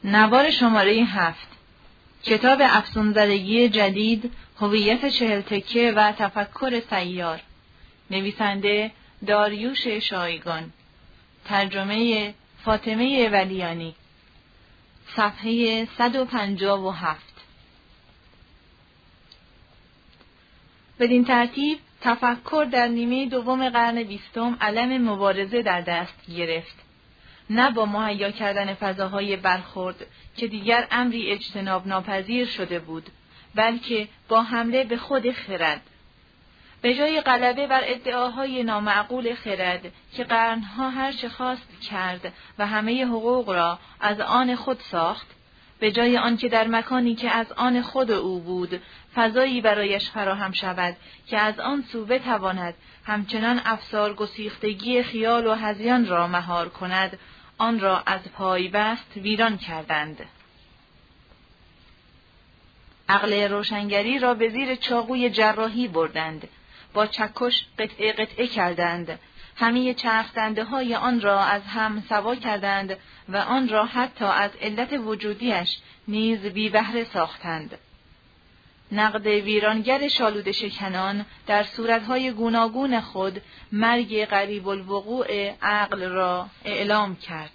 نوار شماره 7 کتاب افسونزدگی جدید، هویت 40 تکه و تفکر سیار. نویسنده داریوش شایگان. ترجمه فاطمه ولیانی. صفحه 157. بدین ترتیب تفکر در نیمه دوم قرن 20 علم مبارزه در دست گرفت. نه با مهیا کردن فضاهای برخورد که دیگر امری اجتناب ناپذیر شده بود، بلکه با حمله به خود خرد. به جای غلبه بر ادعاهای نامعقول خرد که قرنها هر چه خواست کرد و همه حقوق را از آن خود ساخت، به جای آنکه در مکانی که از آن خود او بود فضایی برایش فراهم شود که از آن سو بتواند همچنان افسار گسیختگی خیال و هذیان را مهار کند، آن را از پای بست ویران کردند. عقل روشنگری را به زیر چاقوی جراحی بردند، با چکش قطعه قطعه کردند، همه چرخ های آن را از هم سوا کردند و آن را حتی از علت وجودیش نیز بی بهره ساختند. نقد ویرانگر شالوده شکنان در صورتهای گوناگون خود مرگ قریب الوقوع عقل را اعلام کرد.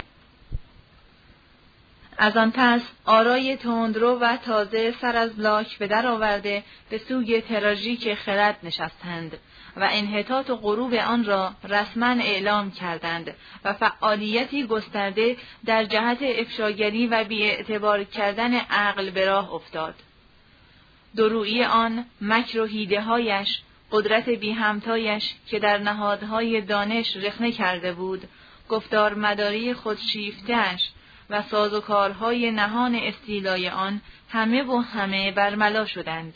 از آن پس آرای تندرو و تازه سر از لاک به در آورده به سوی تراژیک خرد نشستند و انحطاط و غروب آن را رسما اعلام کردند و فعالیتی گسترده در جهت افشاگری و بی‌اعتبار کردن عقل به راه افتاد. درویی آن، مکر و حیله‌هایش، قدرت بی همتایش که در نهادهای دانش رخنه کرده بود، گفتار مداری خودشیفته‌اش و سازوکارهای نهان استیلای آن همه و همه برملا شدند.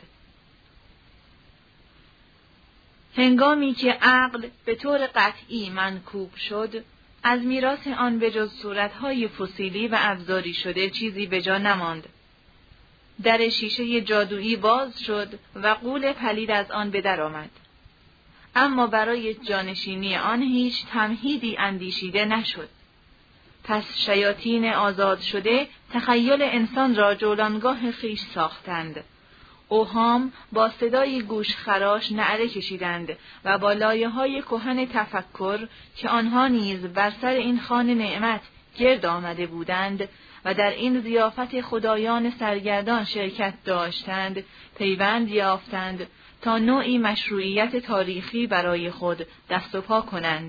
هنگامی که عقل به طور قطعی منکوب شد، از میراث آن به جز صورتهای فسیلی و ابزاری شده چیزی به جا نماند. در شیشه جادویی باز شد و غول پلید از آن به در آمد. اما برای جانشینی آن هیچ تمهیدی اندیشیده نشد. پس شیاطین آزاد شده تخیل انسان را جولانگاه خویش ساختند. اوهام با صدای گوشخراش نعره کشیدند و با لایه‌های کهن تفکر که آنها نیز بر سر این خوان نعمت گرد آمده بودند و در این ضیافت خدایان سرگردان شرکت داشتند، پیوند یافتند تا نوعی مشروعیت تاریخی برای خود دست و پا کنند.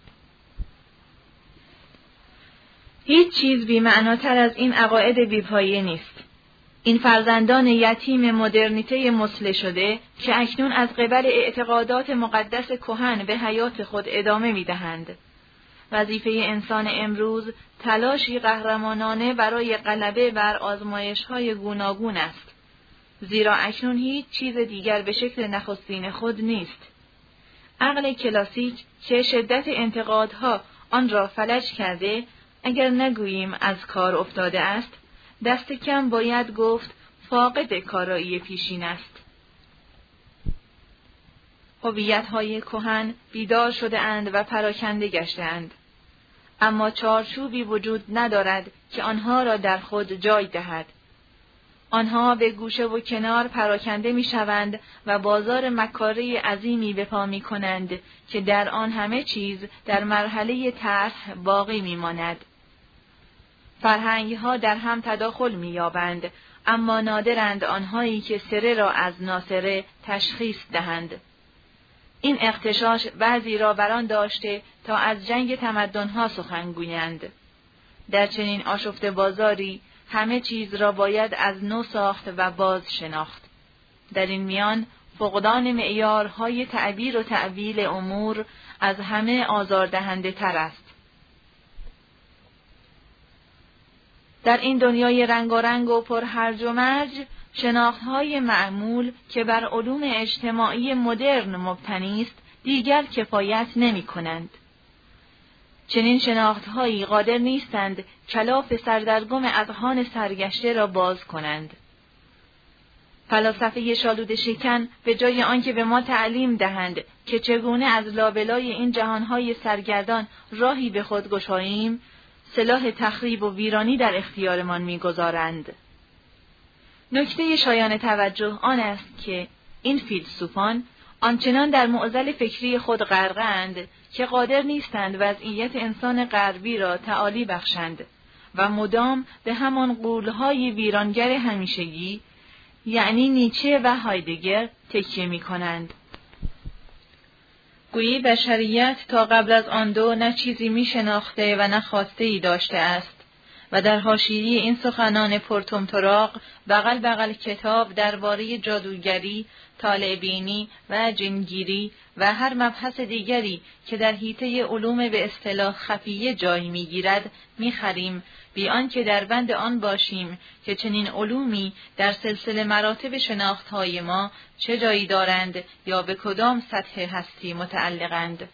هیچ چیز بی‌معناتر از این عقاید بی‌پایه نیست. این فرزندان یتیم مدرنیته مسلح شده که اکنون از قبل اعتقادات مقدس کهن به حیات خود ادامه می‌دهند. وظیفه انسان امروز تلاشی قهرمانانه برای غلبه بر آزمایش‌های گوناگون است، زیرا اکنون هیچ چیز دیگر به شکل نخستین خود نیست. عقل کلاسیک که شدت انتقادها آن را فلج کرده، اگر نگوییم از کار افتاده است، دست کم باید گفت فاقد کارایی پیشین است. هویت‌های کهن بیدار شده اند و پراکنده گشته‌اند، اما چارچوبی وجود ندارد که آنها را در خود جای دهد. آنها به گوشه و کنار پراکنده می‌شوند و بازار مکاره عظیمی به پا می‌کنند که در آن همه چیز در مرحله طرح باقی می‌ماند. فرهنگ‌ها در هم تداخل می‌یابند، اما نادرند آنهایی که سره را از ناسره تشخیص دهند. این اغتشاش بعضی را بران داشته تا از جنگ تمدن‌ها سخن گویند. در چنین آشفته بازاری همه چیز را باید از نو ساخت و باز شناخت. در این میان فقدان معیارهای تعبیر و تأویل امور از همه آزاردهنده تر است. در این دنیای رنگارنگ و پر هرج و مرج، شناختهای معمول که بر علوم اجتماعی مدرن مبتنی است دیگر کفایت نمی کنند. چنین شناختهایی قادر نیستند کلاف سردرگم اذهان سرگشته را باز کنند. فلاسفه شالوده شکن به جای آنکه به ما تعلیم دهند که چگونه از لابلای این جهانهای سرگردان راهی به خود گشاییم، سلاح تخریب و ویرانی در اختیارمان می‌گذارند. نکته شایان توجه آن است که این فیلسوفان آنچنان در معضل فکری خود غرقند که قادر نیستند وضعیت انسان غربی را تعالی بخشند و مدام به همان غول‌های ویرانگر همیشگی یعنی نیچه و هایدگر تکیه می‌کنند. گویی بشریت تا قبل از آن دو نه چیزی می‌شناخته و نه خواسته‌ای داشته است و در حاشیه این سخنان پرطمطراق بغل کتاب درباره جادوگری، طالع‌بینی و جنگیری و هر مبحث دیگری که در حیطه علوم به اصطلاح خفیه جای می‌گیرد می‌خریم، بی آنکه در بند آن باشیم که چنین علومی در سلسله مراتب شناخت‌های ما چه جایی دارند یا به کدام سطح هستی متعلقند.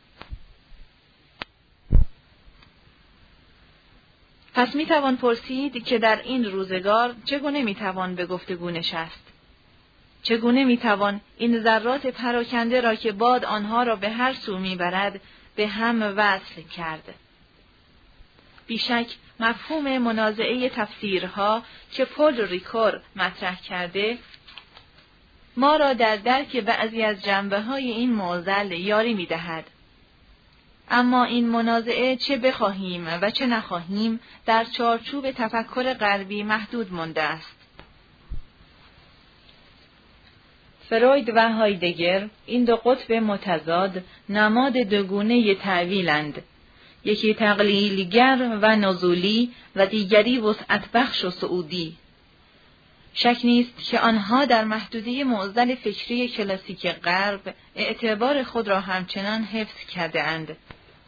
پس میتوان پرسید که در این روزگار چگونه میتوان به گفتگو نشست؟ چگونه میتوان این ذرات پراکنده را که باد آنها را به هر سو میبرد به هم وصل کرد؟ بیشک مفهوم منازعه تفسیرها که پل ریکور مطرح کرده ما را در درک بعضی از جنبه‌های این معضل یاری می‌دهد. اما این منازعه چه بخواهیم و چه نخواهیم در چارچوب تفکر غربی محدود مانده است. فروید و هایدگر این دو قطب متضاد نماد دوگونه تأویلند، یکی تقلیلگر و نزولی و دیگری وسعت بخش و صعودی. شک نیست که آنها در محدوده معضل فکری کلاسیک غرب اعتبار خود را همچنان حفظ کرده اند.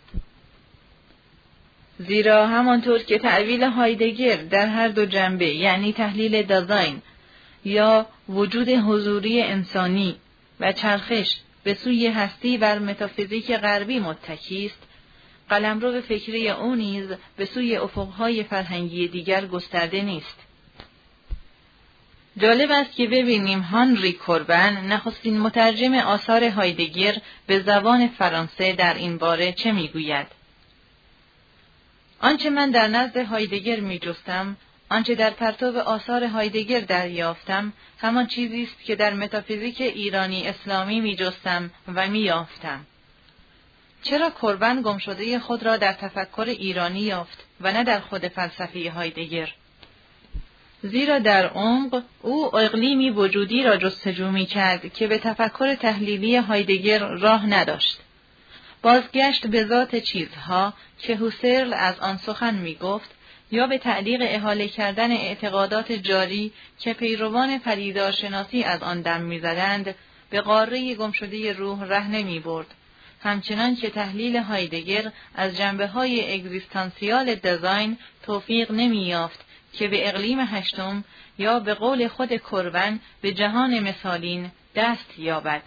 زیرا همانطور که تأویل هایدگر در هر دو جنبه یعنی تحلیل دیزاین یا وجود حضوری انسانی و چرخش به سوی هستی بر متافیزیک غربی متکی است، قلمرو فکری او نیز به سوی افقهای فرهنگی دیگر گسترده نیست. جالب است که ببینیم هانری کوربن نخستین مترجم آثار هایدگر به زبان فرانسه در این باره چه میگوید؟ آنچه من در نزد هایدگر میجستم، آنچه در پرتو آثار هایدگر دریافتم، همان چیزی است که در متافیزیک ایرانی اسلامی میجستم و میافتم. چرا کوربن گمشده خود را در تفکر ایرانی یافت و نه در خود فلسفه هایدگر؟ زیرا در عمق او اقلیمی وجودی را جستجو می‌کرد که به تفکر تحلیلی هایدگر راه نداشت. بازگشت به ذات چیزها که هوسرل از آن سخن می‌گفت یا به تعلیق احاله کردن اعتقادات جاری که پیروان پدیدارشناسی از آن دم می‌زدند به قاره گمشده روح ره نمی‌برد، همچنان که تحلیل هایدگر از جنبه‌های اگزیستانسیال دیزاین توفیق نمی‌یافت که به اقلیم هشتم یا به قول خود کوربن به جهان مثالین دست یابد.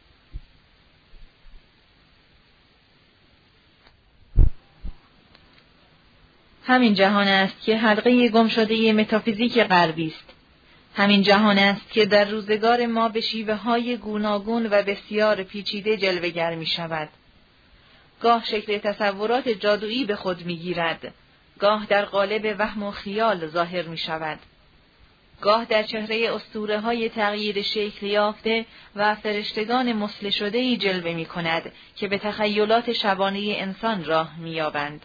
همین جهان است که حلقه گمشده متافیزیک غربی است. همین جهان است که در روزگار ما به شیوه‌های گوناگون و بسیار پیچیده جلوه‌گر می‌شود. گاه شکل تصورات جادویی به خود می‌گیرد، گاه در قالب وهم و خیال ظاهر می‌شود، گاه در چهره اسطوره‌های تغییر شکل یافته و فرشتگان مسل شده‌ای جلوه می‌کند که به تخیلات شبانه انسان راه می‌یابند.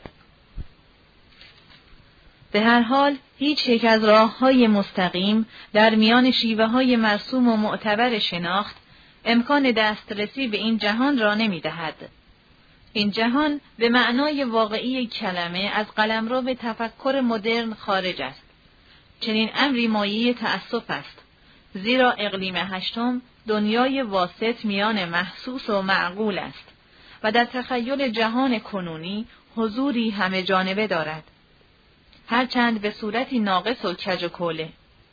به هر حال هیچ یک از راه‌های مستقیم در میان شیوه‌های مرسوم و معتبر شناخت امکان دسترسی به این جهان را نمی‌دهد. این جهان به معنای واقعی کلمه از قلمرو به تفکر مدرن خارج است. چنین امری مایه تأسف است، زیرا اقلیم هشتم دنیای واسط میان محسوس و معقول است و در تخیل جهان کنونی حضوری همه جانبه دارد، هرچند به صورتی ناقص و کج و کوله.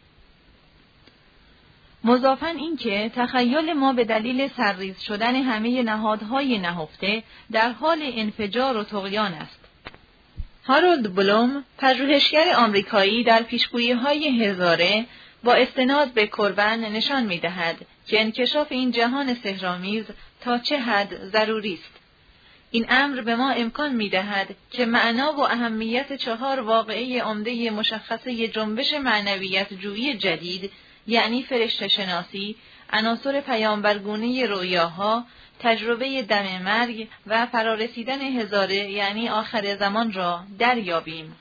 مضافاً این که تخیل ما به دلیل سرریز شدن همه نهادهای نهفته در حال انفجار و طغیان است. هارولد بلوم، پژوهشگر آمریکایی، در پیشگویی‌های هزاره با استناد به کوربن نشان می‌دهد که انکشاف این جهان سحرآمیز تا چه حد ضروری است. این امر به ما امکان می‌دهد که معنا و اهمیت 4 واقعه عمده مشخصه جنبش معنویت جویی جدید، یعنی فرشته شناسی، عناصر پیامبرگونه رؤیاها، تجربه دم مرگ و فرارسیدن هزاره یعنی آخر زمان را دریابیم.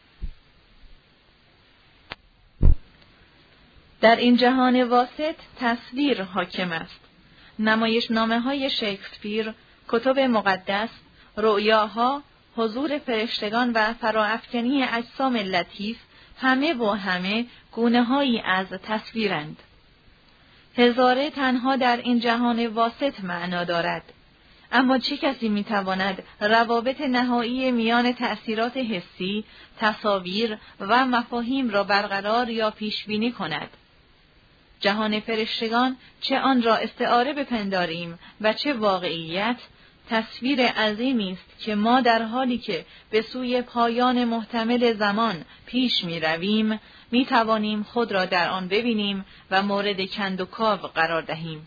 در این جهان واسط تصویر حاکم است. نمایشنامه‌های شکسپیر، کتب مقدس، رؤیاها، حضور فرشتگان و فراافکنی اجسام لطیف همه گونه‌هایی از تصویرند. هزاره تنها در این جهان واسط معنا دارد. اما چه کسی میتواند روابط نهایی میان تأثیرات حسی، تصاویر و مفاهیم را برقرار یا پیشبینی کند؟ جهان فرشتگان، چه آن را استعاره بپنداریم و چه واقعیت، تصویر عظیمی است که ما در حالی که به سوی پایان محتمل زمان پیش می رویم، می توانیم خود را در آن ببینیم و مورد کند و کاو قرار دهیم.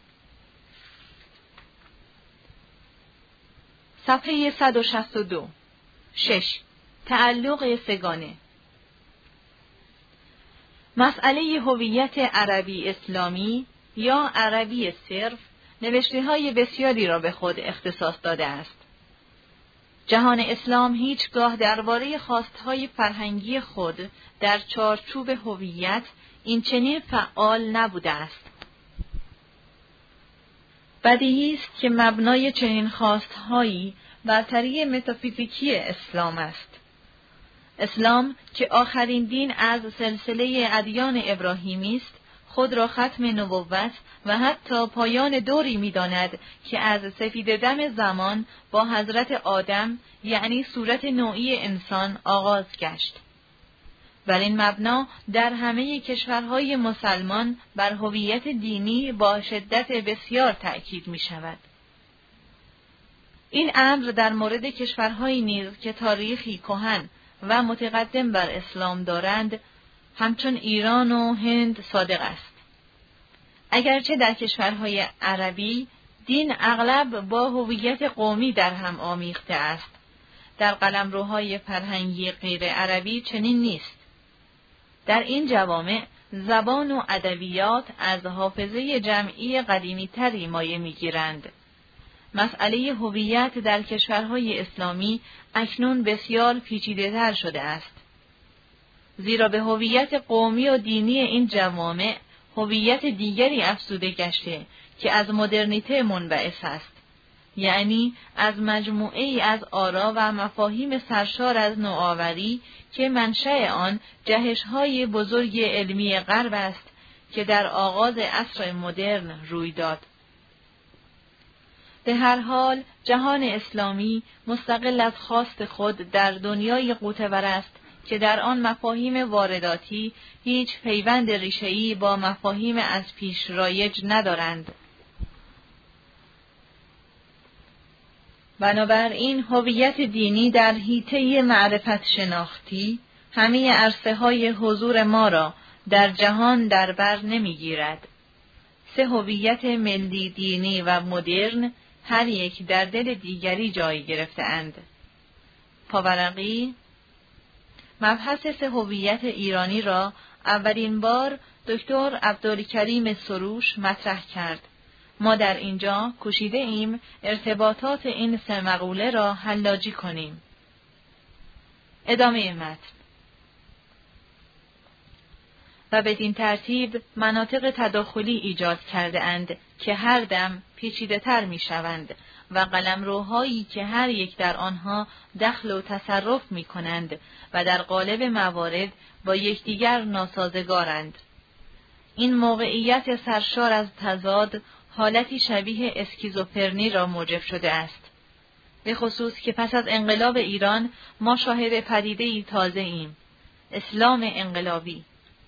صفحه 162. 6. تعلق سگانه. مسئله هویت عربی اسلامی یا عربی صرف نوشته‌های بسیاری را به خود اختصاص داده است. جهان اسلام هیچگاه درباره خواستهای فرهنگی خود در چارچوب هویت این چنین فعال نبوده است. بدیهی است که مبنای چنین خواستهایی برتری متافیزیکی اسلام است. اسلام که آخرین دین از سلسله ادیان ابراهیمی است، خود را ختم نبوت و حتی پایان دوری می‌داند که از سفید دم زمان با حضرت آدم یعنی صورت نوعی انسان آغاز گشت. بر این مبنا در همه کشورهای مسلمان بر هویت دینی با شدت بسیار تأکید می‌شود. این امر در مورد کشورهایی نیز که تاریخی کهن و متقدم بر اسلام دارند، همچون ایران و هند صادق است. اگرچه در کشورهای عربی دین اغلب با هویت قومی در هم آمیخته است، در قلمروهای فرهنگی غیر عربی چنین نیست. در این جوامع زبان و ادبیات از حافظه جمعی قدیمی تری مایه میگیرند. مسئله هویت در کشورهای اسلامی اکنون بسیار پیچیده‌تر شده است. زیرا به هویت قومی و دینی این جوامع هویت دیگری افزوده گشته که از مدرنیته منبعث است، یعنی از مجموعه‌ای از آرا و مفاهیم سرشار از نوآوری که منشأ آن جهش‌های بزرگ علمی غرب است که در آغاز عصر مدرن روی داد. به هر حال جهان اسلامی مستقل از خواست خود در دنیای غوطه‌ور است که در آن مفاهیم وارداتی هیچ پیوند ریشه‌ای با مفاهیم از پیش رایج ندارند. بنابراین هویت دینی در حیطه معرفت شناختی همه عرصه‌های حضور ما را در جهان در بر نمی‌گیرد. 3 هویت ملی، دینی و مدرن هر یک در دل دیگری جای گرفته‌اند. پاورقی مبحث 3 هویت ایرانی را اولین بار دکتر عبدالکریم سروش مطرح کرد. ما در اینجا کوشیده ایم ارتباطات این 3 مقوله را حلاجی کنیم. ادامه متن. و بدین ترتیب مناطق تداخلی ایجاد کرده اند که هر دم پیچیده تر می شوند و قلمروهایی که هر یک در آنها دخل و تصرف می کنند و در قالب موارد با یکدیگر ناسازگارند. این موقعیت سرشار از تضاد حالتی شبیه اسکیزوفرنی را موجب شده است. به خصوص که پس از انقلاب ایران ما شاهد پدیده‌ای تازه ایم، اسلام انقلابی.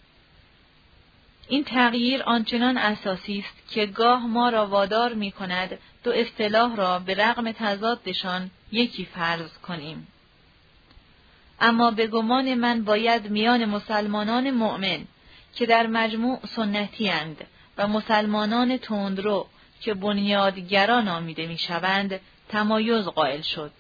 این تغییر آنچنان اساسی است که گاه ما را وادار می کند 2 اصطلاح را به رغم تضادشان یکی فرض کنیم. اما به گمان من باید میان مسلمانان مؤمن که در مجموع سنتی اند و مسلمانان تندرو که بنیادگرا نامیده می شوند تمایز قائل شد.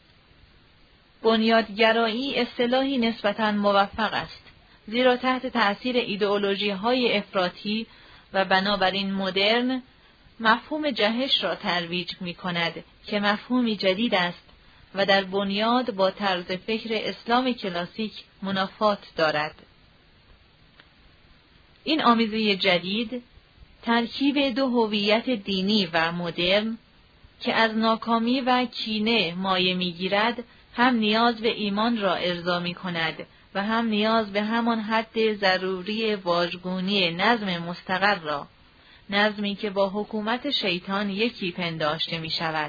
بنیادگرایی اصطلاحی نسبتاً موفق است، زیرا تحت تأثیر ایدئولوژی‌های افراطی و بنابراین مدرن مفهوم جهش را ترویج می‌کند که مفهومی جدید است و در بنیاد با طرز فکر اسلام کلاسیک منافات دارد. این آمیزه جدید ترکیب دو هویت دینی و مدرن که از ناکامی و کینه مایه می‌گیرد، هم نیاز به ایمان را ارضا می‌کند و هم نیاز به همان حد ضروری واژگونی نظم مستقر را، نظمی که با حکومت شیطان یکی پنداشته می‌شود.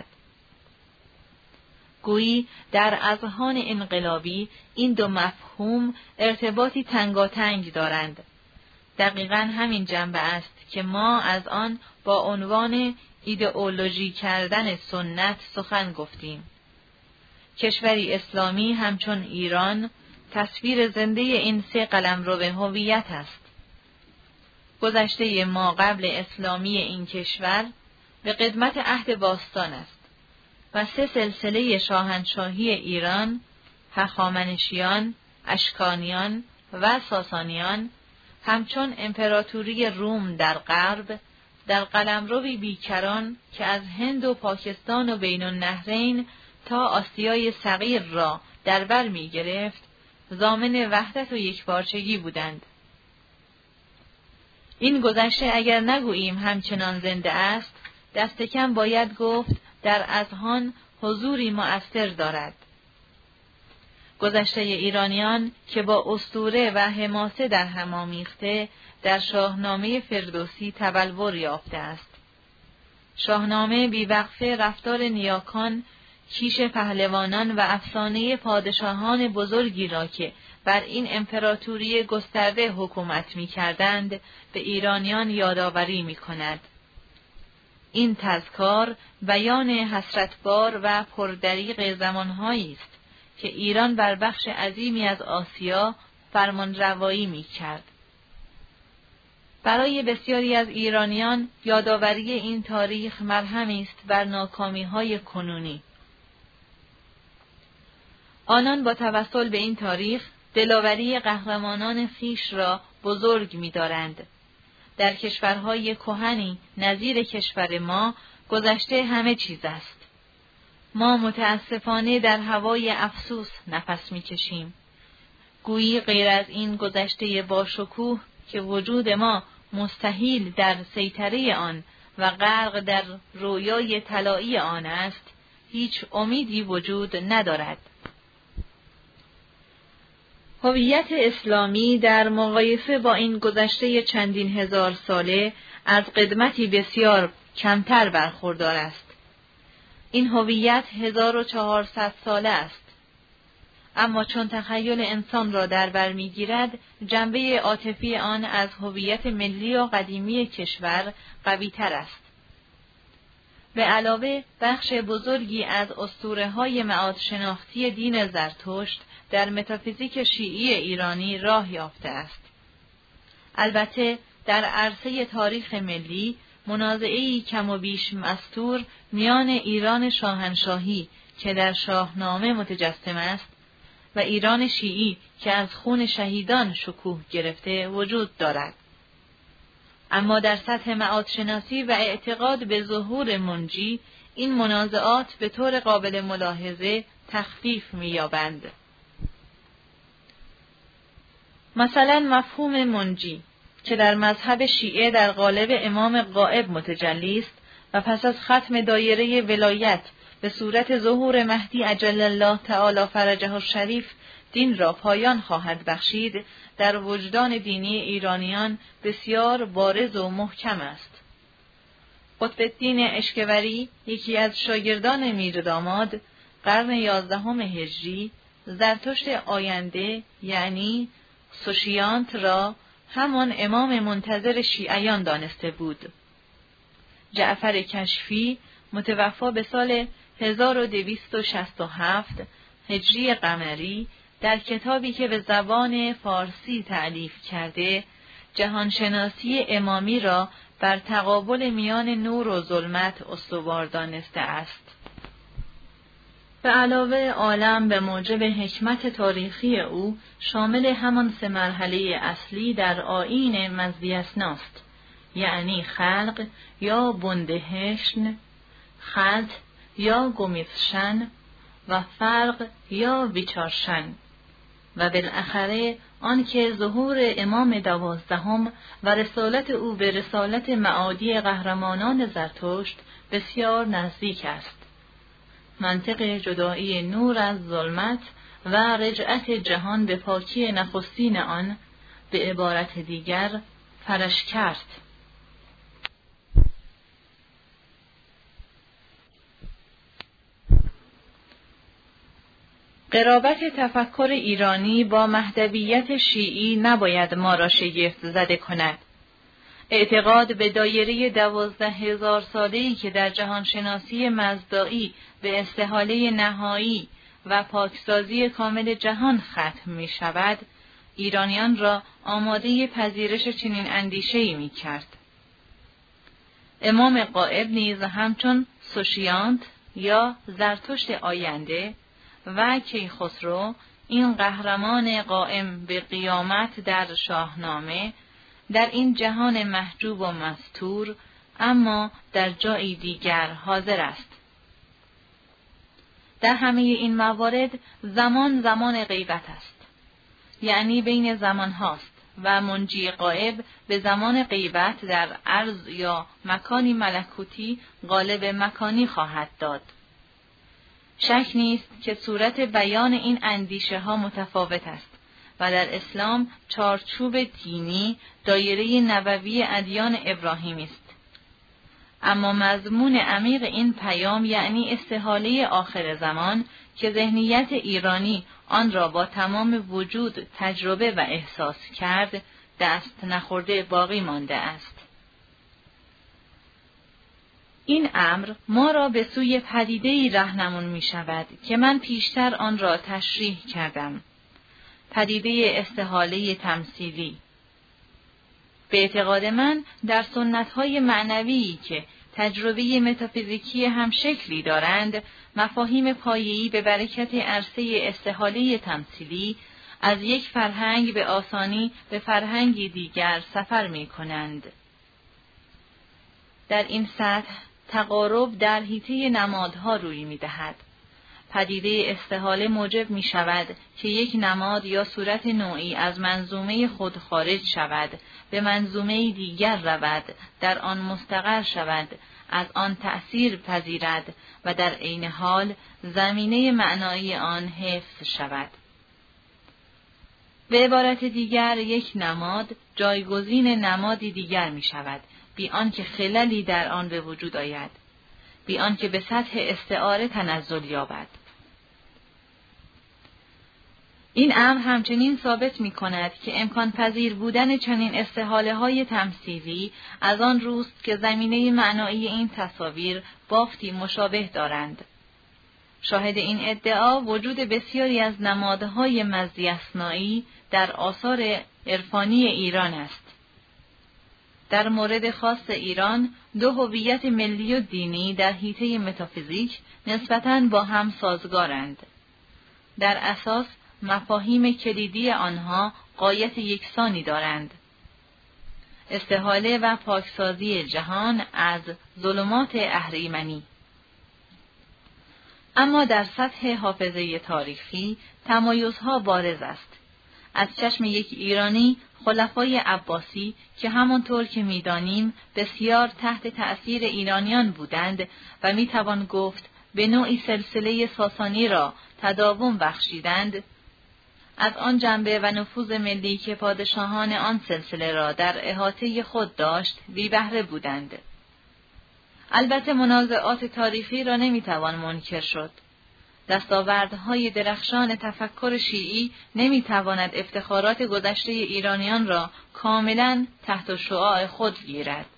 گویی در اذهان انقلابی این دو مفهوم ارتباطی تنگاتنگ دارند. دقیقاً همین جنبه است که ما از آن با عنوان ایدئولوژی کردن سنت سخن گفتیم. کشوری اسلامی همچون ایران تصویر زنده این سه قلمرو هویت است. گذشته ما قبل اسلامی این کشور به قدمت عهد باستان است و سه سلسله شاهنشاهی ایران، هخامنشیان، اشکانیان و ساسانیان، همچون امپراتوری روم در غرب، در قلمروی بیکران که از هند و پاکستان و بین النهرین تا آسیای صغیر را در بر می گرفت، ضامن وحدت و یکپارچگی بودند. این گذشته اگر نگوییم همچنان زنده است، دست کم باید گفت در اذهان حضوری مؤثر دارد. گذشته ایرانیان که با اسطوره و حماسه در هم آمیخته در شاهنامه فردوسی تبلور یافته است. شاهنامه بیوقفه رفتار نیاکان، کیش پهلوانان و افسانه پادشاهان بزرگی را که بر این امپراتوری گسترده حکومت می‌کردند به ایرانیان یادآوری می‌کند. این تذکار بیان حسرتبار و پردریغ زمانهایی است که ایران بر بخش عظیمی از آسیا فرمانروایی می‌کرد. برای بسیاری از ایرانیان یادآوری این تاریخ مرهمی است بر ناکامی‌های کنونی. آنان با توسل به این تاریخ دلاوری قهرمانان خویش را بزرگ می‌دارند. در کشورهای کهنی نظیر کشور ما گذشته همه چیز است. ما متاسفانه در هوای افسوس نفس می‌کشیم. گویی غیر از این گذشته با شکوه که وجود ما مستحیل در سیطره آن و غرق در رویای طلایی آن است، هیچ امیدی وجود ندارد. هویت اسلامی در مقایسه با این گذشته چندین هزار ساله از قدمتی بسیار کمتر برخوردار است. این هویت 1400 ساله است. اما چون تخیل انسان را در بر می‌گیرد، جنبه عاطفی آن از هویت ملی و قدیمی کشور قوی‌تر است. به علاوه بخش بزرگی از اسطوره‌های معاد شناختی دین زرتشت در متافیزیک شیعی ایرانی راه یافته است. البته در عرصه تاریخ ملی منازعه‌ای کم و بیش مستور میان ایران شاهنشاهی که در شاهنامه متجسم است و ایران شیعی که از خون شهیدان شکوه گرفته وجود دارد. اما در سطح معادشناسی و اعتقاد به ظهور منجی، این منازعات به طور قابل ملاحظه تخفیف می‌یابند. مثلا مفهوم منجی که در مذهب شیعه در قالب امام غائب متجلی است و پس از ختم دایره ولایت به صورت ظهور مهدی عجل الله تعالی فرجه الشریف دین را پایان خواهد بخشید، در وجدان دینی ایرانیان بسیار بارز و محکم است. قطب الدین اشکوری، یکی از شاگردان میرداماد، قرن 11 هجری، زرتشت آینده یعنی سوشیانت را همان امام منتظر شیعیان دانسته بود. جعفر کشفی متوفا به سال 1267 هجری قمری در کتابی که به زبان فارسی تألیف کرده، جهانشناسی امامی را بر تقابل میان نور و ظلمت استوار دانسته است. به علاوه عالم به موجب حکمت تاریخی او شامل همان 3 مرحله اصلی در آیین مزدیسناست، یعنی خلق یا بندهشن، خلط یا گمیزشن و فرق یا ویچارشن، و بالاخره آنکه ظهور امام 12 و رسالت او به رسالت معادی قهرمانان زرتشت بسیار نزدیک است. منطق جدایی نور از ظلمت و رجعت جهان به پاکی نخستین آن، به عبارت دیگر فرشکرد. قرابت تفکر ایرانی با مهدویت شیعی نباید ما را شگفت زده کند. اعتقاد به دایره 12,000 ساله‌ای که در جهانشناسی مزدائی به استحاله نهایی و پاکسازی کامل جهان ختم می شود، ایرانیان را آماده پذیرش چنین اندیشه‌ای می کرد. امام غائب نیز همچون سوشیانت یا زرتشت آینده و کیخسرو، این قهرمان قائم به قیامت در شاهنامه، در این جهان محجوب و مستور اما در جایی دیگر حاضر است. در همه این موارد زمان غیبت است، یعنی بین زمان هاست و منجی غائب به زمان غیبت در عرض یا مکانی ملکوتی غالب مکانی خواهد داد. شک نیست که صورت بیان این اندیشه ها متفاوت است و در اسلام چارچوب دینی دایره نبوی ادیان ابراهیمی است. اما مضمون عمیق این پیام یعنی استحاله آخر زمان که ذهنیت ایرانی آن را با تمام وجود تجربه و احساس کرد، دست نخورده باقی مانده است. این امر ما را به سوی پدیده‌ای راهنمون می شود که من پیشتر آن را تشریح کردم. پدیده استحاله تمثیلی. به اعتقاد من در سنت‌های معنویی که تجربه متافیزیکی هم شکلی دارند، مفاهیم پایه‌ای به برکت عرصه استحاله تمثیلی از یک فرهنگ به آسانی به فرهنگی دیگر سفر می کنند. در این سطح تقارب در حیطه نمادها روی می دهد. پدیده استحاله موجب می شود که یک نماد یا صورت نوعی از منظومه خود خارج شود، به منظومه دیگر رود، در آن مستقر شود، از آن تأثیر پذیرد و در عین حال زمینه معنایی آن حفظ شود. به عبارت دیگر یک نماد جایگزین نمادی دیگر می شود، بی آنکه خللی در آن به وجود آید، بی آنکه به سطح استعاره تنزل یابد. این امر همچنین ثابت می کند که امکان پذیر بودن چنین استحاله های تمثیلی از آن روست که زمینه معنایی این تصاویر بافتی مشابه دارند. شاهد این ادعا وجود بسیاری از نمادهای مزدیسنایی در آثار عرفانی ایران است. در مورد خاص ایران، 2 هویت ملی و دینی در حیطه متافیزیک نسبتاً با هم سازگارند. در اساس مفاهیم کلیدی آنها غایت یکسانی دارند: استحاله و پاکسازی جهان از ظلمات اهریمنی. اما در سطح حافظه تاریخی تمایزها بارز است. از چشم یک ایرانی، خلفای عباسی که همانطور که می‌دانیم بسیار تحت تأثیر ایرانیان بودند و می‌توان گفت به نوعی سلسله ساسانی را تداوم بخشیدند، از آن جنبه و نفوذ ملی که پادشاهان آن سلسله را در احاطه خود داشت بی بهره بودند. البته منازعات تاریخی را نمیتوان منکر شد. دستاوردهای درخشان تفکر شیعی نمیتواند افتخارات گذشته ایرانیان را کاملا تحت شعاع خود گیرد.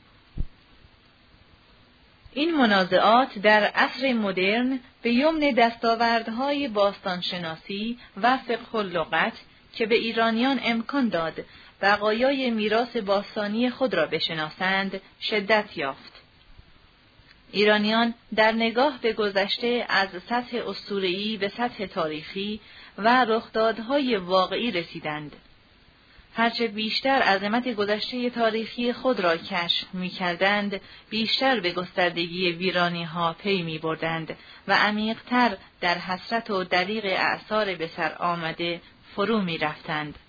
این منازعات در عصر مدرن به یمن دستاوردهای باستانشناسی و فقه اللغت که به ایرانیان امکان داد بقایای میراث باستانی خود را بشناسند شدت یافت. ایرانیان در نگاه به گذشته از سطح اسطوره‌ای به سطح تاریخی و رخدادهای واقعی رسیدند. هرچه بیشتر عظمت گذشته تاریخی خود را کشف می‌کردند، بیشتر به گستردگی ویرانی‌ها پی می‌بردند و عمیق‌تر در حسرت و دریغ اعصار به سر آمده فرو می‌رفتند.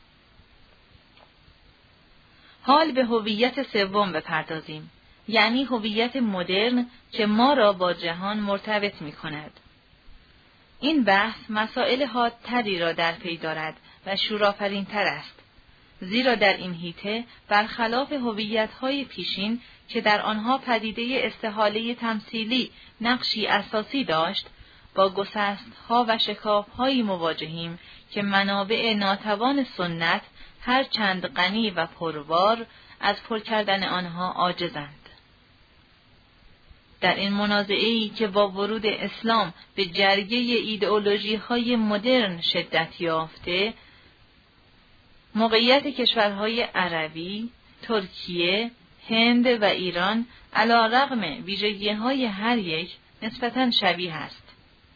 حال به هویت سوم بپردازیم، یعنی هویت مدرن که ما را با جهان مرتبط می‌کند. این بحث مسائل حادتری را در پی دارد و شورآفرین‌تر است، زیرا در این حیطه برخلاف هویت‌های پیشین که در آنها پدیده استحاله تمثیلی نقشی اساسی داشت، با گسست‌ها و شکاف‌هایی مواجهیم که منابع ناتوان سنت هر چند غنی و پربار از پر کردن آنها عاجزند. در این منازعه‌ای که با ورود اسلام به جرگه ایدئولوژی‌های مدرن شدت یافته، موقعیت کشورهای عربی، ترکیه، هند و ایران علی‌رغم ویژگی‌های هر یک نسبتاً شبیه است.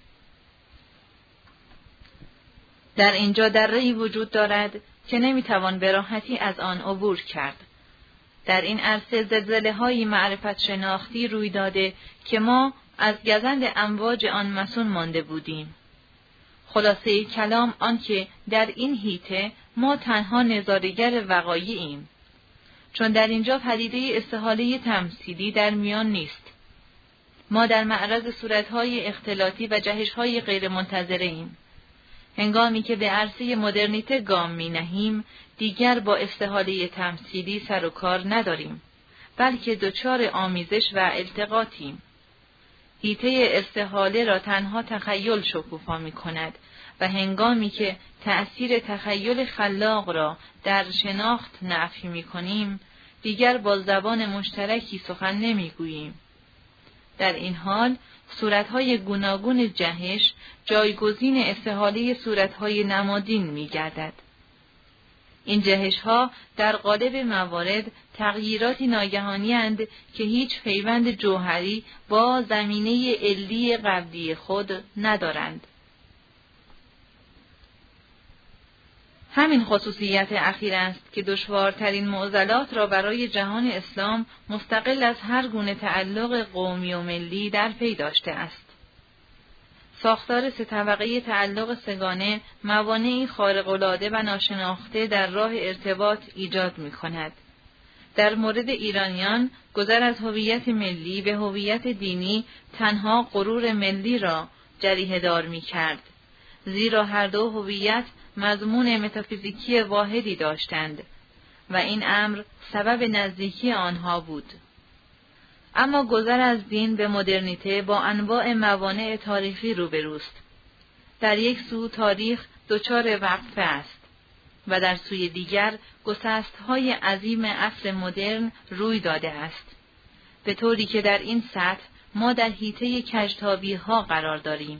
در اینجا دره‌ای وجود دارد که نمی‌توان به راحتی از آن عبور کرد. در این عرصه زلزله‌های معرفت شناختی روی داده که ما از گزند امواج آن مصون مانده بودیم. خلاصه کلام آن که در این حیطه ما تنها نظاره‌گر وقایعیم، چون در اینجا پدیده استحاله تمثیلی در میان نیست. ما در معرض صورت‌های اختلاطی و جهش‌های غیرمنتظره ایم. هنگامی که به عرصه مدرنیته گام می‌نهیم، دیگر با استحاله تمثیلی سر و کار نداریم، بلکه دچار آمیزش و التقاطیم. حیطه استحاله را تنها تخیل شکوفا می‌کند و هنگامی که تأثیر تخیل خلاق را در شناخت نفی می‌کنیم، دیگر با زبان مشترکی سخن نمی‌گوییم. در این حال صورت‌های گوناگون جهش جایگزین استحاله صورت‌های نمادین می‌گردد. این جهش‌ها در قالب موارد تغییراتی ناگهانی اند که هیچ پیوند جوهری با زمینه علی قبلی خود ندارند. همین خصوصیت اخیر است که دشوارترین معضلات را برای جهان اسلام مستقل از هر گونه تعلق قومی و ملی در پی داشته است. ساختار سه طبقه تعلق سگانه موانعی خارق‌العاده و ناشناخته در راه ارتباط ایجاد می‌کند. در مورد ایرانیان، گذر از هویت ملی به هویت دینی تنها غرور ملی را جریحه دار می‌کرد، زیرا هر دو هویت مضمون متافیزیکی واحدی داشتند و این امر سبب نزدیکی آنها بود. اما گذر از دین به مدرنیته با انواع موانع تاریخی روبروست. در یک سو تاریخ دچار وقفه است و در سوی دیگر گسست‌های عظیم عصر مدرن روی داده است، به طوری که در این سطح ما در حیطه کجتابی‌ها قرار داریم.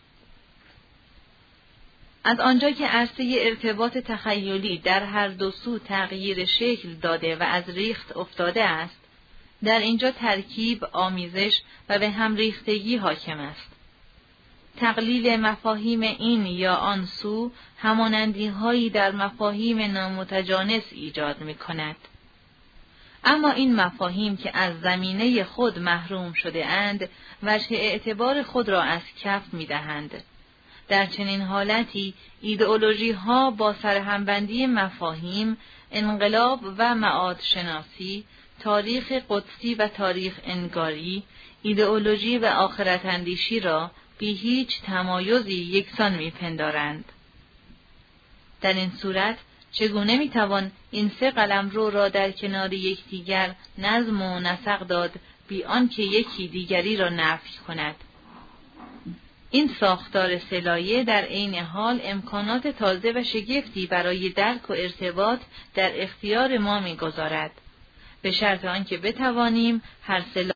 از آنجا که عرصه ارتباط تخیلی در هر دو سو تغییر شکل داده و از ریخت افتاده است، در اینجا ترکیب، آمیزش و به هم ریختگی حاکم است. تقلیل مفاهیم این یا آن سو همانندی‌هایی در مفاهیم نامتجانس ایجاد می‌کند. اما این مفاهیم که از زمینه خود محروم شده اند، وجه اعتبار خود را از کف می‌دهند. در چنین حالتی ایدئولوژی‌ها با سرهمبندی مفاهیم، انقلاب و معاد شناسی، تاریخ قدسی و تاریخ انگاری، ایدئولوژی و آخرت اندیشی را بی هیچ تمایزی یکسان میپندارند. در این صورت چگونه میتوان این سه قلمرو را در کنار یکدیگر نظم و نسق داد بی آنکه یکی دیگری را نفی کند؟ این ساختار سه‌لایه در عین حال امکانات تازه و شگفتی برای درک و ارتباط در اختیار ما می‌گذارد، به شرط آنکه بتوانیم هر سه